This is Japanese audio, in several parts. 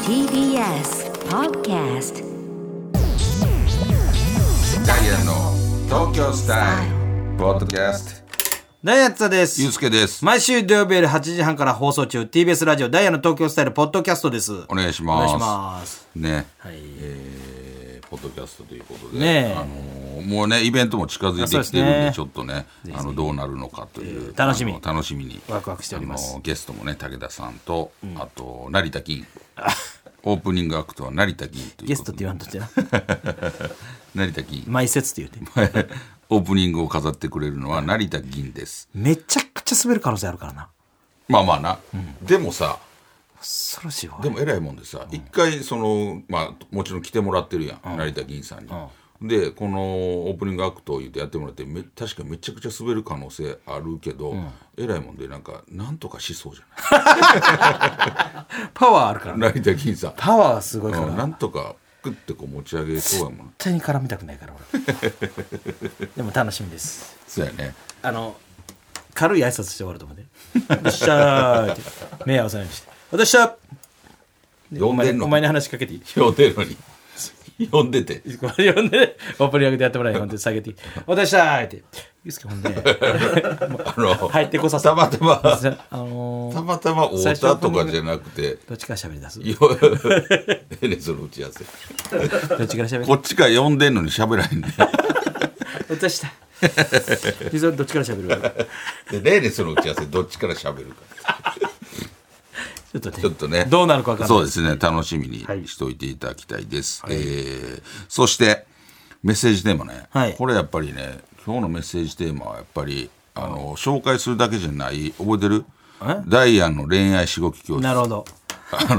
TBS Podcast ダイアンの東京スタイルポッドキャスト。 ダイアンツァです。 ゆうすけです。 毎週土曜日夜8時半から放送中 TBS ラジオダイアンの東京スタイルポッドキャストです。 お願いします。 お願いしますね、 はい、 ポッドキャストということで、 ねもうねイベントも近づいてきてるんで、ちょっとねぜひどうなるのかという、 楽しみにワクワクしております。 ゲストもね武田さんと、あと成田銀オープニングアクトは成田銀ということで、 ゲストって言わんとってな成田銀前説って言うてオープニングを飾ってくれるのは成田銀です。 めちゃくちゃ滑る可能性あるからな。 まあまあな、でもさ、 恐ろしいわ。 でも偉いもんでさ、一回もちろん来てもらってるやん、成田銀さんに、でこのオープニングアクトを言ってやってもらって確かめちゃくちゃ滑る可能性あるけど、偉いもんでなんとかしそうじゃないパワーあるから成田銀さんパワーすごいから、 なんとかグッてこう持ち上げそうやもん。 絶対に絡みたくないから俺でも楽しみです。 そうやね。 軽い挨拶して終わると思うねよっしゃーって目合わせないようにしておっしゃ呼んでんのお前に話しかけていい呼んでるのに呼んでて呼んでオープニングでやってもらえほんで下げていいおっしゃーってゆうすけほんで入ってこさせたまたまたまたま会うたとかじゃなくてどっちから喋り出すねその打ち合わせどっちから喋りこっちから呼んでんのに喋らへんねおっしたどっちから喋るでその打ち合わせどっちから喋るかちょっとねどうなるか分からない。 そうですね、楽しみにしておいていただきたいです、そしてメッセージテーマね、これやっぱりね今日のメッセージテーマはやっぱり紹介するだけじゃない。覚えてる？ダイアンの恋愛しごき教室。 なるほどだ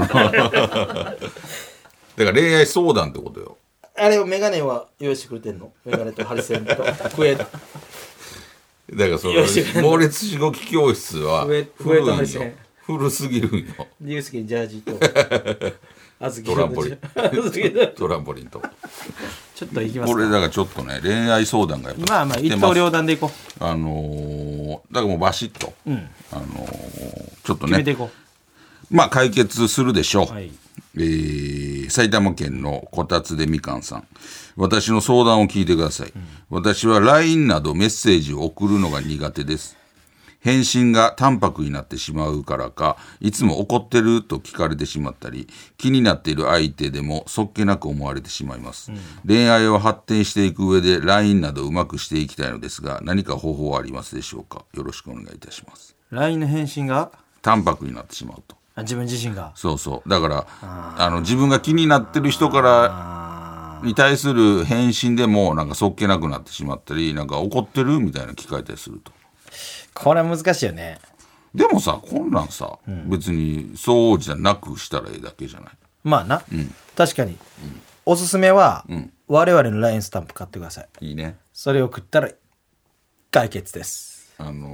から恋愛相談ってことよ。 あれをメガネは用意してくれてんの？メガネとハリセンと笛だからその猛烈しごき教室は笛とハリセン古すぎるんよ。 ユースケジャージとトランポリントランポリンとちょっと行きますか。 これだからちょっとね恋愛相談がやっぱまあ一刀両断でいこう。 だからもうバシッと、ちょっとね決めていこう。解決するでしょう、 はい。 埼玉県のこたつでみかんさん、私の相談を聞いてください、私は LINE などメッセージを送るのが苦手です。返信が淡白になってしまうからか、いつも怒ってると聞かれてしまったり、気になっている相手でもそっけなく思われてしまいます、恋愛を発展していく上で LINE などうまくしていきたいのですが、何か方法はありますでしょうか。よろしくお願いいたします。 LINE の返信が淡白になってしまうと。 自分自身がそうだから自分が気になってる人からに対する返信でもそっけなくなってしまったり、怒ってるみたいな聞かれたりすると。 これは難しいよね。 でもさこんなんさ、別にそうじゃなくしたらいいだけじゃない。 まあな、確かに、おすすめは、我々の LINE スタンプ買ってください。 いいね。 それを送ったら解決です。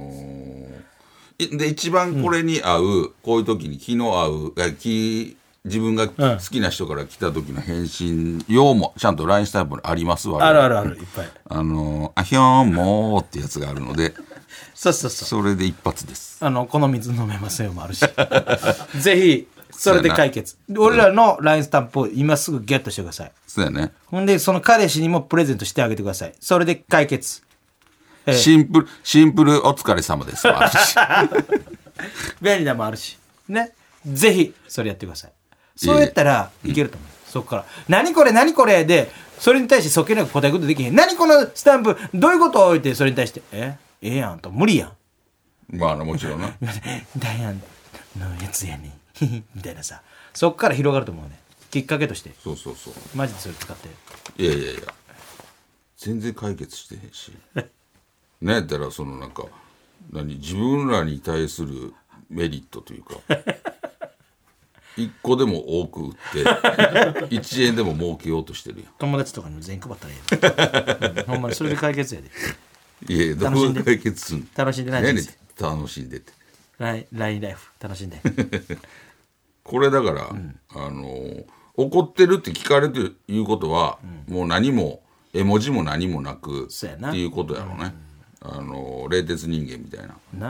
で一番これに合う、こういう時に気の合う自分が好きな人から来た時の返信用もちゃんと LINE スタンプあります。 あるあるいっぱい。 あひょーんもーってやつがあるのでそうそれで一発です。 この水飲めませんよもあるしぜひそれで解決。俺らの LINE スタンプを今すぐゲットしてください。 そうやね。 ほんでその彼氏にもプレゼントしてあげてください。それで解決。 シンプルお疲れ様ですもあるし便利なもあるしね。ぜひそれやってください。そうやったらいけると思う、そこから何これでそれに対してそっけなく答えることできへん。何このスタンプどういうことを置いてそれに対してええやんと無理やん。 もちろんなダイアンのやつやねんみたいなさ、そっから広がると思うね。きっかけとしてそうマジでそれ使って。 いや全然解決してへんしね。だから自分らに対するメリットというか1個でも多く売って1円でも儲けようとしてるやん。 友達とかにも全員配ったらいいほんまにそれで解決やで。 いやどう解決すんの。 楽しんでない人生。 楽しんでって LINE ライフ楽しんでこれだから、怒ってるって聞かれていうことは、もう何も絵文字も何もなくっていうことやろね。冷徹人間みたいな。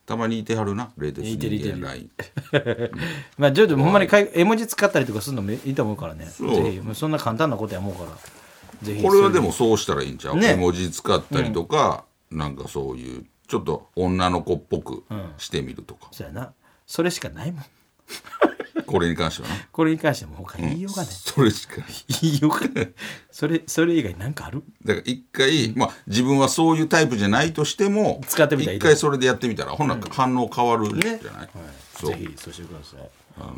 たまにいてはるな冷徹人間いてるライン。 まあちょっとほんまに絵文字使ったりとかするのもいいと思うからね。 そうぜひもうそんな簡単なことや思うからぜひ。 これはでもそうしたらいいんちゃう、 ね絵文字使ったりとか、なんかそういうちょっと女の子っぽくしてみるとか、 そうやな。それしかないもん。 これに関してはなこれに関してはもう他言いようがない。 それしかない言いようがない。それ以外なんかある？ だから一回、まあ、自分はそういうタイプじゃないとしても使ってみたらいい一回それでやってみたらほな反応変わるんじゃない、 ねそうぜひそうしてください。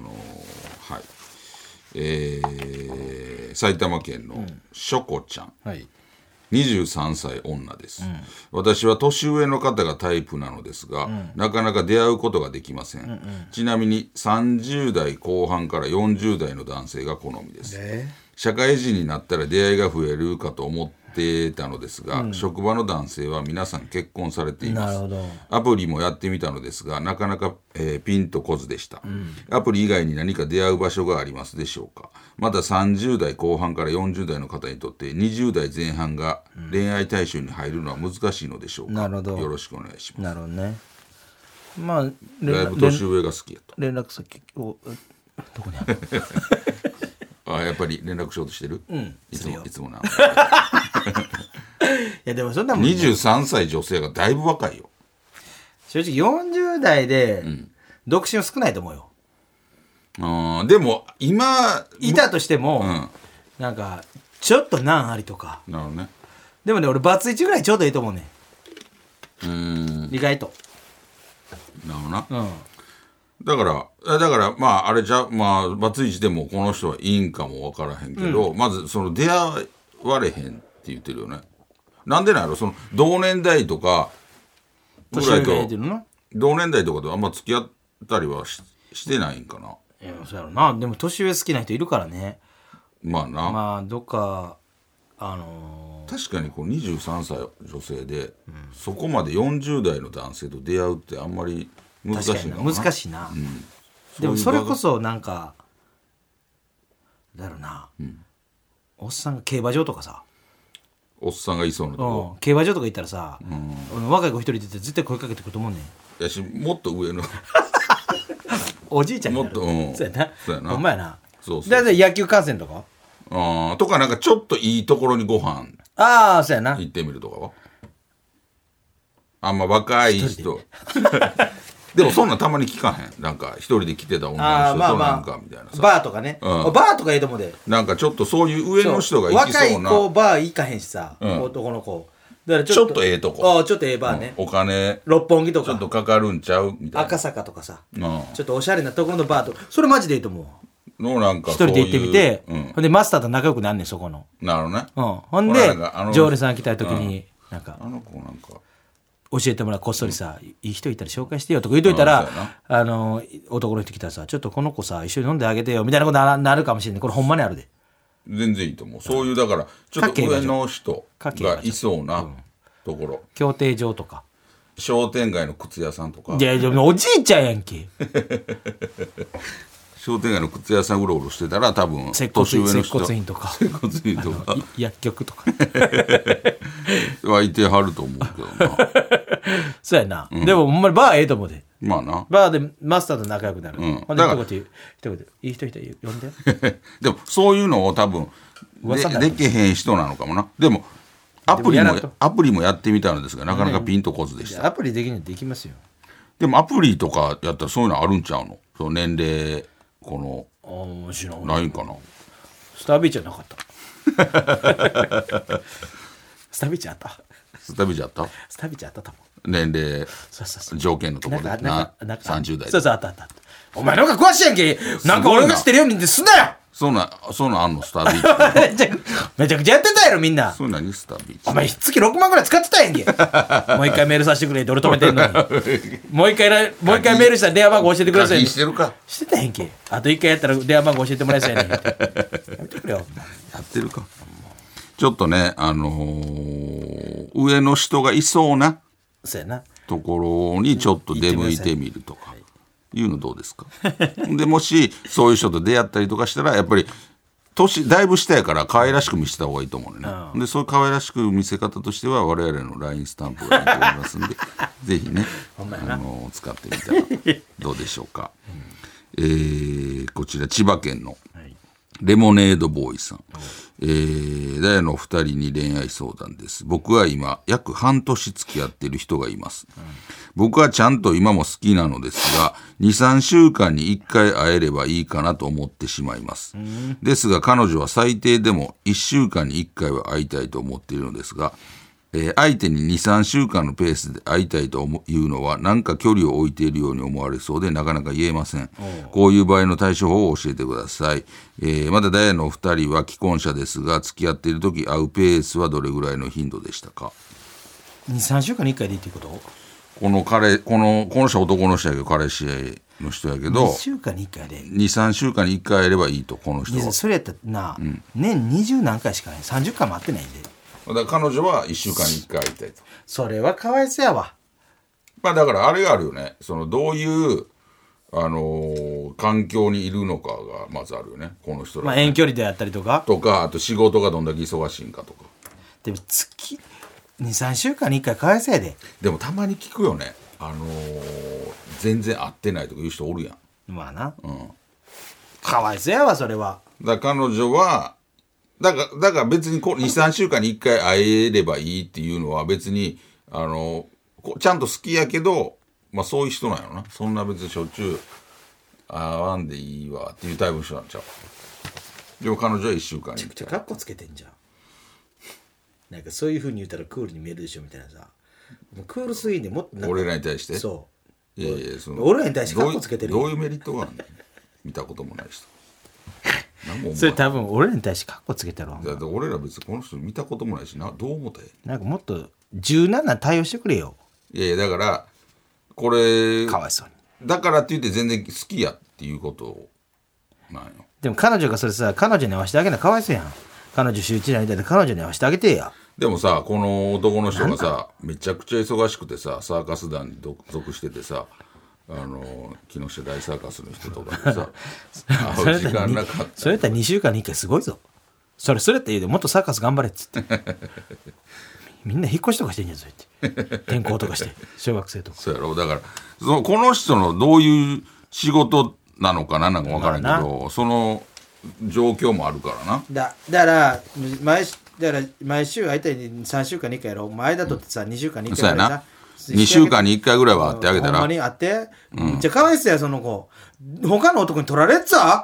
はい埼玉県のしょこちゃん、 はい。 23歳女です、私は年上の方がタイプなのですが、なかなか出会うことができません、ちなみに30代後半から40代の男性が好みです、社会人になったら出会いが増えるかと思ってたのですが、職場の男性は皆さん結婚されています。 なるほど。 アプリもやってみたのですがなかなか、ピンとこずでした、アプリ以外に何か出会う場所がありますでしょうか。また30代後半から40代の方にとって20代前半が恋愛対象に入るのは難しいのでしょうか。 なるほどよろしくお願いします。 なるほどね。まあだいぶ年上が好きやと。 連絡先をどこにある？ あやっぱり連絡しようとしてる、いつするよもいつもな。 いやでもそんなもんね、 23歳女性がだいぶ若いよ。 正直40代で独身は少ないと思うよ。 でも今いたとしても、 うんなんかちょっと難ありとか。 なるほどね。 でもね俺バツイチぐらいちょうどいいと思うね。意外と。 なるほどな。 うん。 だからまああれじゃまあバツイチでもこの人はいいんかもわからへんけど、まずその出会われへんって言ってるよね。なんでなんやろその同年代とかぐらい年上がいてとるの？ 同年代とかとあんま付き合ったりはしてないんかな。 いやそうやろな。でも年上好きな人いるからね。 まあな、 まあどっか確かにこう23歳女性で、そこまで40代の男性と出会うってあんまり難しい確かにのかな。 難しいな、でもそれこそなんかだろうな、おっさんが競馬場とかさ、 おっさんがいそうなとこ、 競馬場とか行ったらさ、若い子一人出て絶対声かけてくると思うねん。 やしもっと上のおじいちゃんになる。 もっとそうやな。 そうやなほんまやな。 そうそうだって野球観戦とかとかなんかちょっといいところにご飯ああそうやな。 行ってみるとかはあんま若い人でもそんなんたまに聞かへん。なんか一人で来てた女の人となんかみたいなさ、 バーとかね、バーとかいいと思うで。 なんかちょっとそういう上の人が行き若いそうな子バー行かへんしさ、男の子だからちょっとええとこ、 ああちょっとええバーね、 お金六本木とかちょっとかかるんちゃうみたいな赤坂とかさ、 うんちょっとおしゃれなところのバーとかそれマジでいいと思う。 のなんか一人で行ってみて、 そういうほんでマスターと仲良くなんねんそこの、 なるほどね、 ほんほらなでんか常連さん来た時に、なんかあの子なんか教えてもらう、こっそりさ、いい人いたら紹介してよとか言うといたら、 そうや男の人来たらさ、ちょっとこの子さ一緒に飲んであげてよみたいなことなるかもしれない。これほんまにあるで。 全然いいと思う。そういうだからちょっと上の人がいそうなところ、 競艇場とか。 商店街の靴屋さんとか、 いやでもおじいちゃんやんけ。 商店街の靴屋さんうろうろしてたら多分接骨院年上の人接骨院とか接骨院とか薬局とかはいてはると思うけどなそうやな、でもほんまにバーええと思うで。 まあなバーでマスターと仲良くなる、ほんでだから一言いい人いたら呼んででもそういうのを多分噂になるできへん人なのかもな。でもアプリもやってみたのですがなかなかピンとこずでした、 アプリできるのできますよ。 でもアプリとかやったらそういうのあるんちゃうの。その年齢この面白い。 ないんかな。 スタービーチはなかったスタービーチあったスタビじゃったスタービーチあったと思う。 年齢そう条件のところでな30代そうそうあったお前なんか詳しいやんけ。なんか俺が知ってるようにすんなよそうなんあんのスタビーチめちゃくちゃやってたやろみんな。 そういう何スタビーチお前月6万ぐらい使ってたやんけもう一回メールさせてくれって俺止めてんのにもう一回メールしたら電話番号教えてください課金してるかしてたやんけ。あと一回やったら電話番号教えてもらえそうやねんやめてくれよ。 やってるか。ちょっとね上の人がいそうなそうやな。 ところにちょっと出向いてみるとかいうのどうですかでもしそういう人と出会ったりとかしたらやっぱり年だいぶ下やから可愛らしく見せた方がいいと思うね、でそういう可愛らしく見せ方としては我々の LINE スタンプが出ておりますんでぜひね使ってみたらどうでしょうか、こちら千葉県のレモネードボーイさん、ダイヤの2人に恋愛相談です。僕は今約半年付き合っている人がいます、僕はちゃんと今も好きなのですが 2,3 週間に1回会えればいいかなと思ってしまいます、ですが彼女は最低でも1週間に1回は会いたいと思っているのですが、相手に 2,3 週間のペースで会いたいというのはなんか距離を置いているように思われそうでなかなか言えません。こういう場合の対処法を教えてください。まだダイヤのお二人は既婚者ですが付き合っている時会うペースはどれぐらいの頻度でしたか。 2,3 週間に1回でいいっていうこと？ この人男の人やけど彼氏の人やけど 2週間に1回で 2,3 週間に1回会えればいいとこの人は。 それやったらな、年20何回しかない30回も会ってないんで。 だから彼女は1週間に1回会いたいと。 それはかわいそうやわ。 まあだからあれがあるよね、そのどういう環境にいるのかがまずあるよねこの人ら、 まあ遠距離であったりとかあと仕事がどんだけ忙しいんかとか。 でも月 2,3 週間に1回かわいそうやで。 でもたまに聞くよね、全然会ってないとかいう人おるやん。 まあな、かわいそうやわそれは。 だから彼女はだから別に 2,3 週間に1回会えればいいっていうのは別にちゃんと好きやけど、まあそういう人なんやろな。そんな別にしょっちゅう会わんでいいわっていうタイプの人なんちゃう。でも彼女は1週間に1回。 めちゃくちゃカッコつけてんじゃん。なんかそういう風に言ったらクールに見えるでしょみたいなさ。もうクールすぎんでもっと俺らに対して。 そう。 いや俺らに対してカッコつけてるどういうメリットがあるの？見たこともない人。 それ多分俺らに対してカッコつけてるわ。 だって俺ら別にこの人見たこともないしな、どう思ったらなんかもっと柔軟な対応してくれよ。 いやだからこれかわいそうに。 だからって言って全然好きやっていうことなんよ。 でも彼女がそれさ、彼女に合わせてあげるのかわいそうやん。彼女週1になりたいで彼女に合わせてあげてや。 でもさこの男の人がさめちゃくちゃ忙しくてさサーカス団に属しててさ木下大サーカスの人とかでさ会う時間なかった。 それやったら2週間に1回すごいぞ。それって言うでもっとサーカス頑張れっつってみんな引っ越しとかしてんじゃんそうやって転校とかして小学生とか。 そうやろ。だからこの人のどういう仕事なのか何なのか分からんけど、その状況もあるからな。 だから毎週会いたいに3週間に1回やろ。前だとってさ2週間に1回やろさ。 2週間に1回ぐらいは会ってあげたら。 ほんまに会って、じゃあかわいそうやその子。他の男に取られっぞ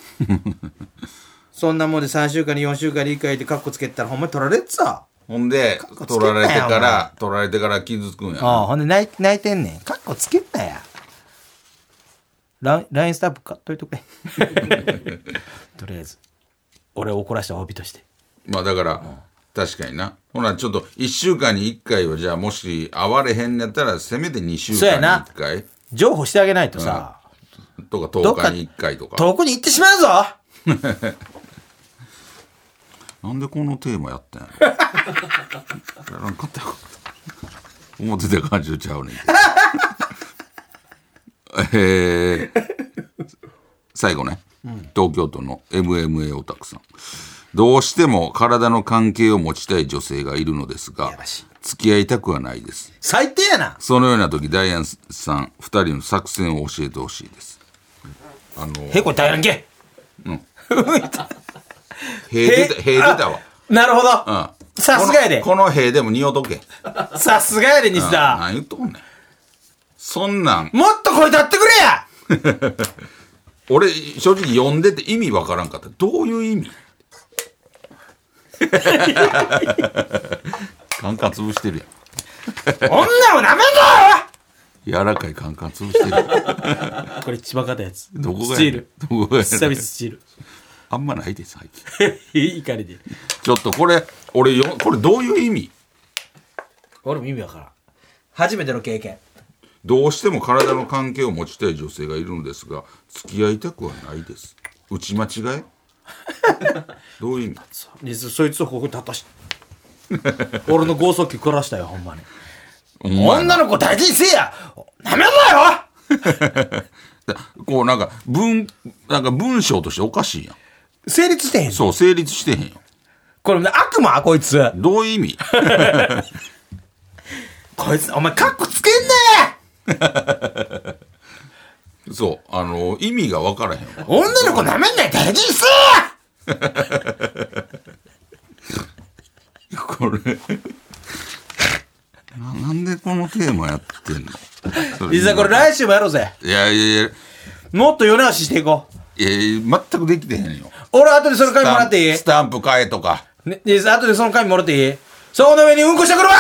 そんなもんで3週間に4週間に1回でカッコつけてたらほんまに取られっぞ。 ほんで取られてから傷つくんや。 ほんで泣いてんねん。カッコつけんなや。LINE スタンプ買っといとけとりあえず俺を怒らした帯として。 まあだから、確かにな。ほなちょっと1週間に1回はじゃあもし会われへんのやったらせめて2週間に1回譲歩してあげないとさ、 とか10日に1回とか遠くに行ってしまうぞなんでこのテーマやったんやろやらんかったよ思ってた感じちゃうねん最後ね、東京都の MMA オタクさん。どうしても体の関係を持ちたい女性がいるのですが付き合いたくはないです。 最低やな。 そのような時ダイアンさん2人の作戦を教えてほしいです。 へこ大乱けへ出たわ。 なるほど、さすがやで。 このへでも匂うとけ。 さすがやで西田。 何言っとんねん。そんなんもっと声立ってくれや俺正直読んでて意味わからんかった。どういう意味カンカン潰してるやん。 女をなめんぞ柔らかいカンカン潰してるやん。 これ一番硬いやつ。 どこがスチール。 どこが久々スチール。 あんまないです最近。 いいかりで。 ちょっとこれこれどういう意味。 俺も意味わからん。初めての経験。 どうしても体の関係を持ちたい女性がいるのですが付き合いたくはないです。打ち間違えどういう意味。 そいつをここに立たし俺の剛速球暮らしたよほんまに。女の子大事にせえやなめんなよこうなんか文章としておかしいやん。 成立してへん。 そう成立してへんよ。 これ悪魔こいつ。 どういう意味？ こいつお前カッコつけんねそう意味が分からへんわ。 女の子なめんない大事にせこれなんでこのテーマやってんの？ 実はこれ来週もやろうぜ。 いやもっと世直ししていこう。 全くできてへんよ。 俺後でその紙もらっていい？ スタンプ買えとか。 ね、後でその紙もらっていい？その上にうんこしてくるわ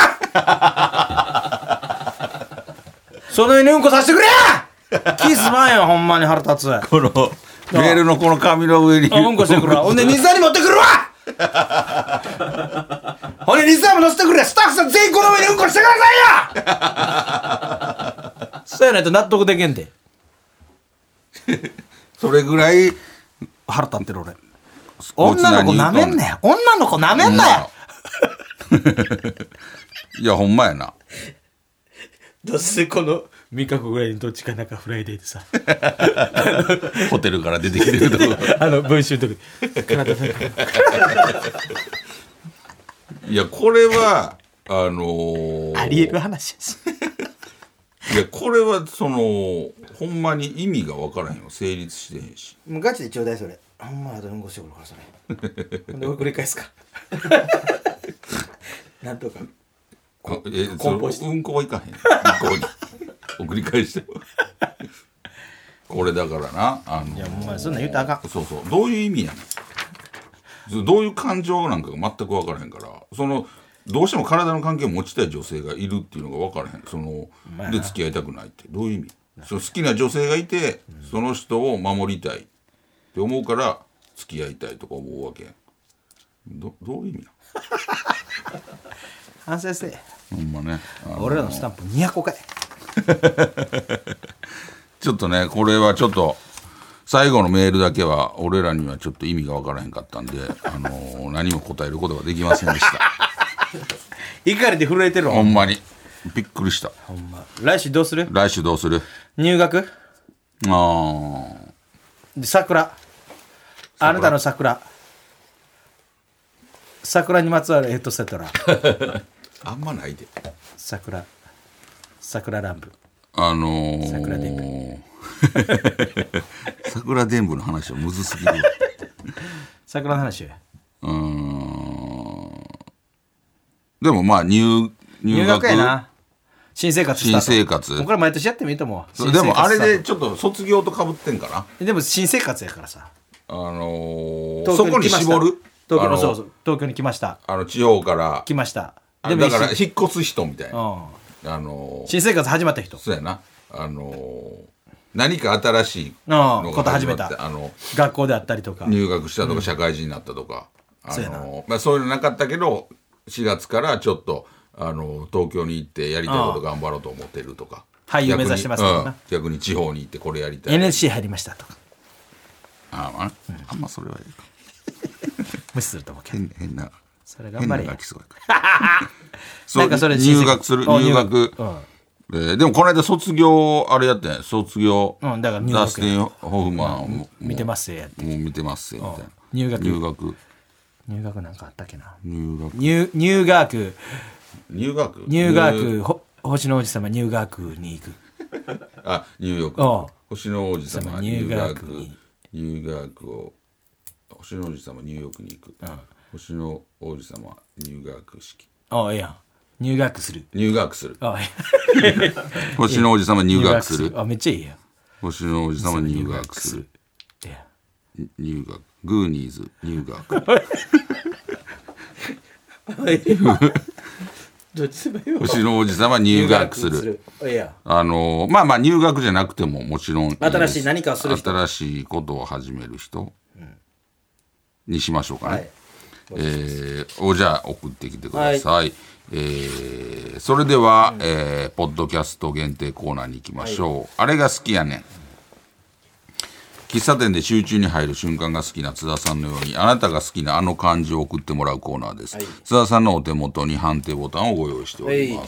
その上にうんこさせてくれやキスマンよ、ほんまに腹立つ。 このメールのこの紙の上にうんこしてくるわ。ほんで水に持ってくるわほんで水も乗せてくれ。スタッフさん全員この上にうんこしてくださいやそうやないと納得できんでそれぐらい腹立ってる俺。女の子なめんなよ。女の子なめんなよいやほんまやな。 どうせこの3日後ぐらいにどっちかなんかフライデーでさホテルから出てきてるとこ文集の時体なんかいやこれはありえる話です。 いやこれはほんまに意味が分からへんよ。成立してへんし。 もうガチでちょうだいそれ。ほんまあとうんこしてくるからそれ。ほんで俺繰り返すか。なんとか。 うんこはいかへん。向こうに送り返してもこれだからな。 いやお前そんなん言うたらあかん。 そうどういう意味やねん。どういう感情なんかが全く分からへんから、どうしても体の関係を持ちたい女性がいるっていうのが分からへん。で付き合いたくないってどういう意味？好きな女性がいて、その人を守りたいって思うから付き合いたいとか思うわけやん。どういう意味なの？ 反省せえ。 ほんまね。 俺らのスタンプ200個かい。 ちょっとねこれはちょっと最後のメールだけは俺らにはちょっと意味が分からへんかったんで、何も答えることができませんでした。 怒りで震えてるわ。 ほんまにびっくりした。 ほんま。来週どうする？ 来週どうする？ 入学あで桜。あなたの桜にまつわるエトセトラ。 あんまないで。 桜乱舞。 桜伝舞。 桜伝舞の話はむずすぎる。 桜の話。 でもまあ入学やな。新生活スタート。 新生活これ毎年やってもいいと思う。 でもあれでちょっと卒業とかぶってんかな。 でも新生活やからさ。 そこに絞る。 東京に来ました。 地方から来ました。 だから引っ越す人みたいな。 新生活始まった人。 そうやな。何か新しいのこと始めた。学校であったりとか。 入学したとか社会人になったとか。 そういうのなかったけど4月からちょっと東京に行ってやりたいこと頑張ろうと思ってるとか。 俳優目指してますからな。 逆に地方に行ってこれやりたい。 NSC 入りましたとか。 あんまそれはいいか。 無視すると思うけど。 変な。 それ頑張れや。 なんかそれ入学する入学。でもこの間卒業あれやってん。卒業。 だからダスティン・ホフマンも見てますよ。 もう見てますよみたいな。 入学なんかあったっけな。 入学星の王子様入学に行く。 ニューヨーク。星の王子様入学を星の王子様ニューヨークに行く。星の王子様入学式。 いや入学する。 星の王子様入学する。 めっちゃいいや。 星の王子様入学する。入学。グーニーズ入学。星の王子様入学する。まあ入学じゃなくてももちろん新しい何かをする人、 新しいことを始める人にしましょうかね。じゃあ送ってきてください。それでは、ポッドキャスト限定コーナーに行きましょう。あれが好きやねん。喫茶店で集中に入る瞬間が好きな津田さんのように、あなたが好きなあの漢字を送ってもらうコーナーです。津田さんのお手元に判定ボタンをご用意しております。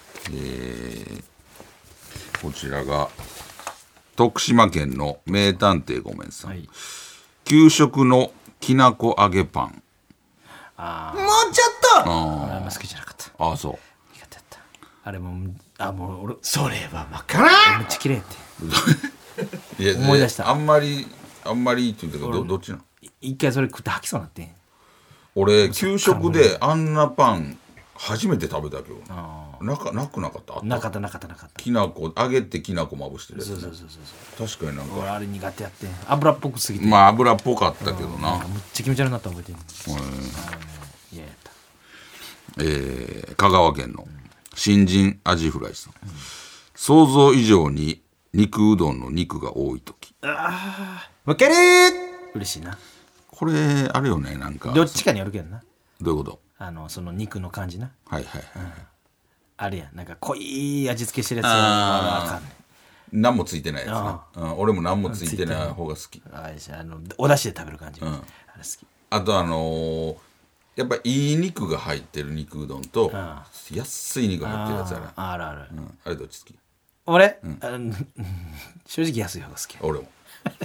こちらが徳島県の名探偵ごめんさん。給食のきなこ揚げパン。 もうちょっと俺あんま好きじゃなかった。 ああ、そう。 苦手だった。あれももう俺それは分からん。めっちゃ綺麗っていや思い出した。 あんまりって言うんだけど、どっちなの？ 一回それ食って吐きそうになってん。 俺給食であんなパン初めて食べたけどなかった。 なかったきなこ揚げてきなこまぶしてるやつ、ね、 そう確かになんか俺あれ苦手やってん。油っぽくすぎてまあ油っぽかったけどな。 めっちゃ気持ち悪くなった覚えてる。いややった。 香川県の新人アジフライさん、想像以上に肉うどんの肉が多い時。 わかる。嬉しいな。 これあるよね、なんかどっちかによるけどな。 どういうこと？ その肉の感じな。 はいはいはい、 あるやん、なんか濃い味付けしてるやつはあかんねん。 何もついてないやつな、俺も何もついてない方が好き。 お出汁で食べる感じ、あれ好き。 あとやっぱいい肉が入ってる肉うどんと、安い肉が入ってるやつある。 ある、 あれどっち好き？ 俺、正直安い方が好き。 俺も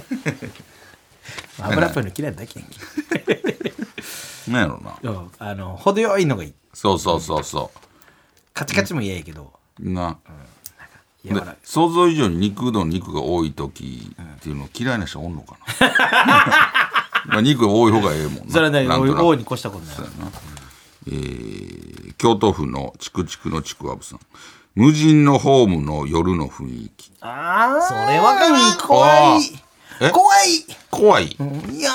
油っぽいの嫌いだけやんけ。 なんやろな、 程よいのがいい。 そうカチカチも嫌やけどな、で想像以上に肉うどん肉が多い時っていうの嫌いな人おんのかな。まあ肉が多い方がええもんな。 それはね、多いに越したことない。 京都府のチクチクのちくわぶさん、無人のホームの夜の雰囲気。 それわかる。怖い。いや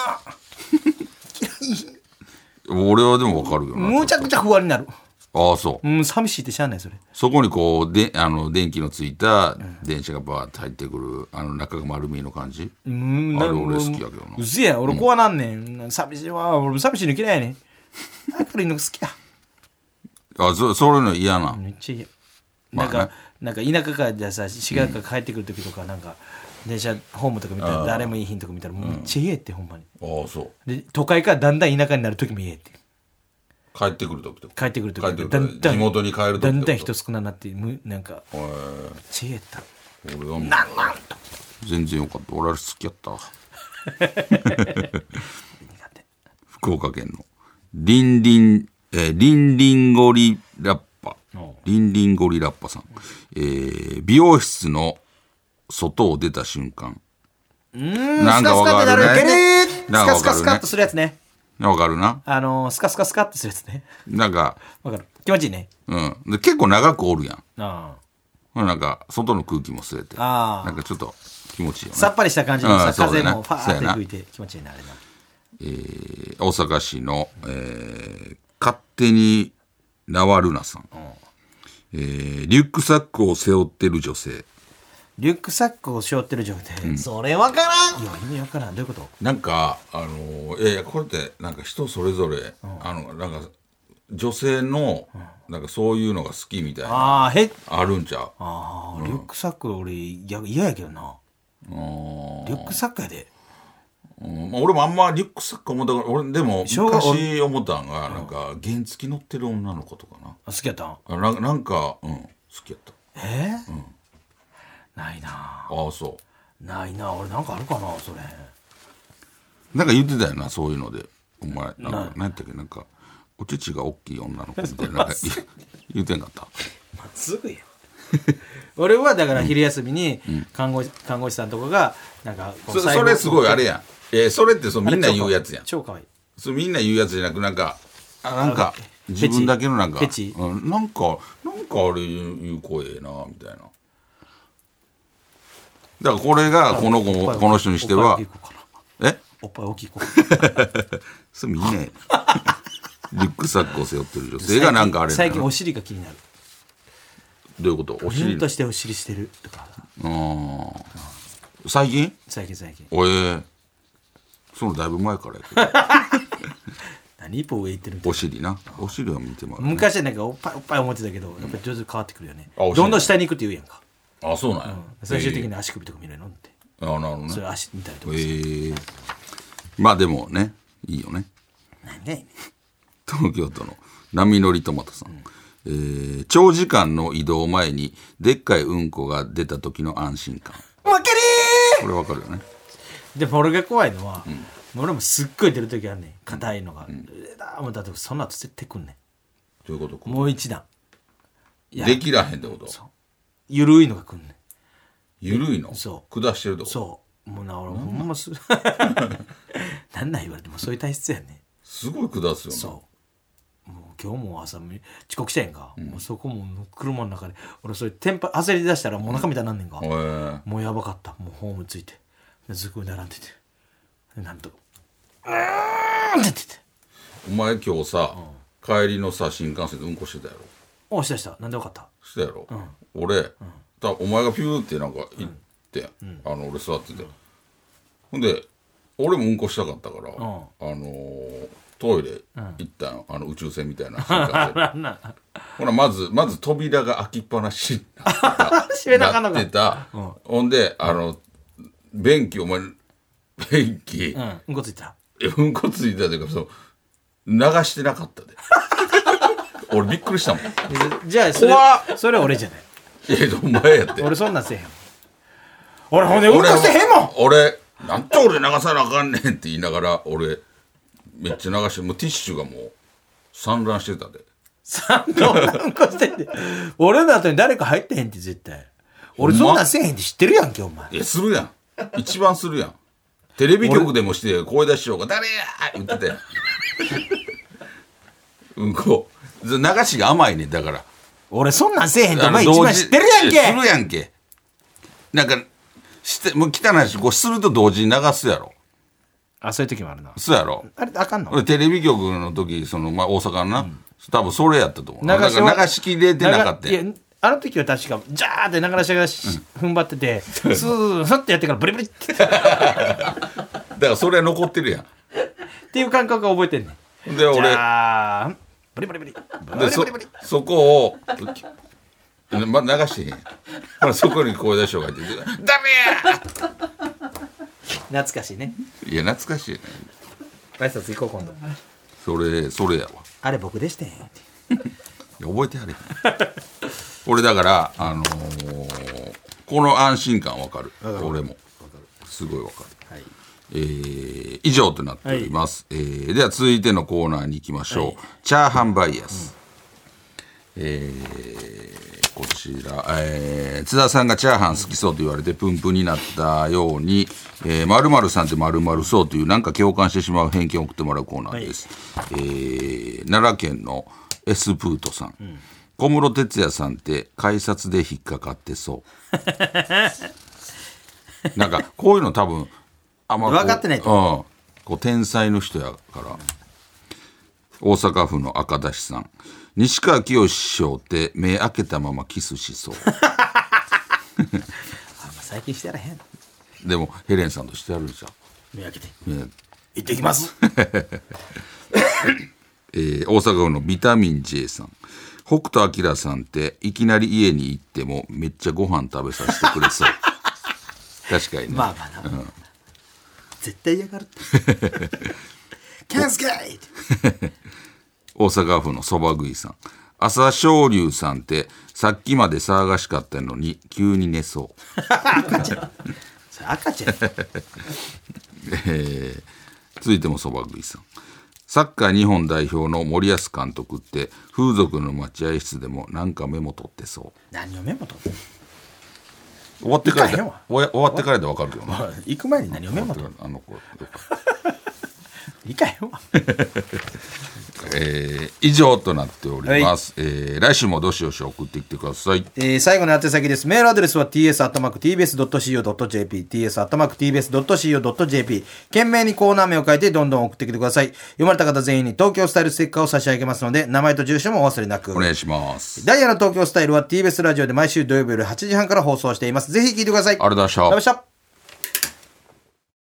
俺はでもわかるよな。 むちゃくちゃ不安になる。 ああそう。 寂しいってしゃあないそれ。 そこにこう電気のついた電車がバーって入ってくる中が丸見えの感じ。あれ俺好きやけどな。 うせや、俺怖なんねん。寂しいわ。俺寂しいの嫌いやねん。明るいのが好きや。 そういうの嫌な。 めっちゃ嫌。なんか田舎からでさ、滋賀から帰ってくる時とかなんか電車ホームとか見たら誰もいい日んとか見たらめっちゃ嫌ってほんまに。 ああそう。 で都会からだんだん田舎になる時も嫌って。 帰ってくる時とか地元に帰る時だんだん人少ななってなんかめっちゃ嫌やった。 俺はもう全然よかった。俺あれ好きやったわ。福岡県のリンリンゴリラッパさん、美容室の外を出た瞬間、なんかわかるね。 スカスカスカっとするやつね。 わかるな。 スカスカスカっとするやつね。 なんかわかる。気持ちいいね。 で結構長くおるやん。 なんか外の空気も吸えて、なんかちょっと気持ちいいよね。 さっぱりした感じのさ、風もファーって吹いて気持ちいいなあれな。 大阪市の、勝手に縄るなさん、リュックサックを背負ってる女性。 リュックサックを背負ってる状態、それわからん。いや意味わからん。どういうこと？なんかいやこれってなんか人それぞれ、なんか女性のなんかそういうのが好きみたいなあるんちゃう？ リュックサック俺嫌やけどな。リュックサックやで。 俺もあんまリュックサック思ったから、俺でも昔思ったんがなんか原付乗ってる女の子とかな。 好きやったん？ なんか好きやった。 ないなあ。 そうないな。俺なんかあるかなそれ。 なんか言ってたよなそういうので。お前なんか何やったっけ、なんかお乳が大きい女の子みたいな言うてんかった。 すぐや。俺はだから昼休みに看護師さんとかがなんかそれすごいあれやん。それってみんな言うやつやん。 超かわいい。 みんな言うやつじゃなくなんか自分だけのなんかなんかあれ言う声ええなみたいな。だからこれがこの人にしてはおっぱい大きい子。 それみんなリュックサックを背負ってる女性がなんかあれ最近お尻が気になる。 どういうこと？お尻としてお尻してるとか。 最近そのだいぶ前からやけど。 何一歩上行ってるみたいな。お尻な。お尻は見てもらう、ね、 昔はなんかおっぱい思ってたけど、やっぱり徐々に変わってくるよね。どんどん下に行くって言うやんか。 そうなんや、 最終的に足首とか見るのって。 なるほどね。 それ足見たりとか。 まあでもねいいよね。 なんで東京都の波乗りトマトさん、長時間の移動前にでっかいうんこが出た時の安心感。 わかるー。 これわかるよね。 でも俺が怖いのは、 俺もすっごい出る時あるねん硬いのが、思ったらその後絶対くんねどういうことんもう一段できらへんってこと？ ゆるいのがくんねんゆるいの？ そう下してるとこ？ そうもうな俺ほんますなんなん言われてもそういう体質やねんすごい下すよね。 そうもう今日も朝遅刻したやんか、もうそこも車の中で俺それ焦り出したらもう中みたいになんねんか、もうやばかったもうホームついてずっと並んでてなんとって言ってお前今日さ、帰りのさ新幹線でうんこしてたやろ？ おしたなんでよかったしてたやろ、俺、お前がピューってなんか行って、俺座ってて、ほんで俺もうんこしたかったから、トイレ行ったの、宇宙船みたいな新幹線ほらまず扉が開きっぱなしになってた、ほんで便器お前便器、 うんこついたうんこついたというか流してなかったで俺びっくりしたもん。 じゃあそれは俺じゃないいやお前やって俺そんなんせえへん俺ほんでうんこしてへんもん俺なんで俺流さなあかんねんって言いながら俺めっちゃ流してもうティッシュがもう散乱してたでどんなうんこしてんで俺の後に誰か入ってへんって絶対俺そんなんせえへんって知ってるやんけお前いやするやん一番するやんテレビ局でもして声出しようが誰や言ってたやんうんこ流しが甘いねんだから俺そんなんせえへんってお前一番知ってるやんけするやんけなんかもう汚いしこうすると同時に流すやろあそういう時もあるなそうやろあれあかんの俺テレビ局の時大阪のな、多分それやったと思うだから流しきれてなかったいやあの時は確かジャーって流しが踏ん張っててスーッってやってからブリブリってだからそれは残ってるやんっていう感覚が覚えてんねんで俺じゃあブリブリブリブリブリブリそこを流してへんやんほらそこに声出しようがいてダメや懐かしいねいや懐かしいね挨拶行こう今度それやわあれ僕でしてんいや覚えてはれへん俺だからこの安心感わかる俺もすごいわかる、はい以上となっております、はい、では続いてのコーナーに行きましょう、はい、チャーハンバイアス、こちら、津田さんがチャーハン好きそうと言われてプンプンになったように〇〇さんって〇〇そうというなんか共感してしまう偏見を送ってもらうコーナーです、はい、奈良県のエスプートさん、小室哲哉さんって改札で引っかかってそうなんかこういうの多分分かってないと、 こう天才の人やから大阪府の赤田市さん西川きよし師匠って目開けたままキスしそう最近してやらへんでもヘレンさんとしてやるじゃん目開けて、行ってきます大阪府のビタミン J さん北斗晶さんっていきなり家に行ってもめっちゃご飯食べさせてくれそう確かにねまあまあな、絶対嫌がるってキャンスかい大阪府のそば食いさん朝青龍さんってさっきまで騒がしかったのに急に寝そう赤ちゃんそれ赤ちゃん続いてもそば食いさんサッカー日本代表の森保監督って風俗の待合室でもなんかメモ取ってそう何をメモ取って終わってからで分かるけどな行く前に何をメモ取るあの子いかへんわ以上となっております、はい来週もどしどし送ってきてください、 最後の宛先です。メールアドレスは ts@tbs.co.jp ts@tbs.co.jp 懸命にコーナー名を書いてどんどん送ってきてください。読まれた方全員に東京スタイルステッカーを差し上げますので名前と住所もお忘れなくお願いします。 ダイヤの東京スタイルは TBS ラジオで毎週土曜日夜8時半から放送しています。ぜひ聞いてください。 ありがとうございました。